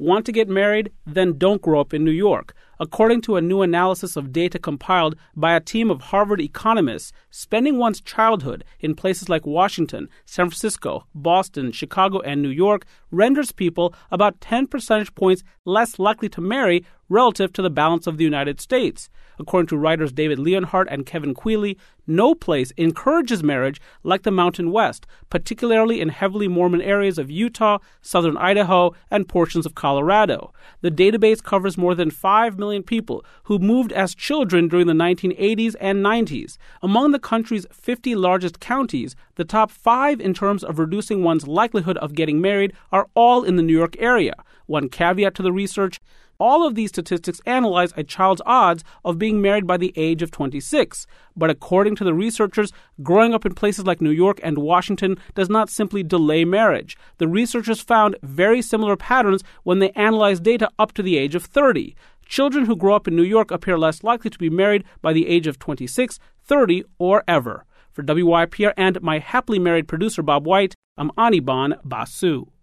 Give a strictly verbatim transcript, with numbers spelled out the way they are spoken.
Want to get married? Then don't grow up in New York. According to a new analysis of data compiled by a team of Harvard economists, spending one's childhood in places like Washington, San Francisco, Boston, Chicago, and New York renders people about ten percentage points less likely to marry relative to the balance of the United States. According to writers David Leonhardt and Kevin Quealy, no place encourages marriage like the Mountain West, particularly in heavily Mormon areas of Utah, southern Idaho, and portions of Colorado. The database covers more than five million people who moved as children during the nineteen eighties and nineties. Among the country's fifty largest counties, the top five in terms of reducing one's likelihood of getting married are all in the New York area. One caveat to the research: all of these statistics analyze a child's odds of being married by the age of twenty-six. But according to the researchers, growing up in places like New York and Washington does not simply delay marriage. The researchers found very similar patterns when they analyzed data up to the age of thirty. Children who grow up in New York appear less likely to be married by the age of twenty-six, thirty, or ever. For W Y P R and my happily married producer Bob White, I'm Anirban Basu.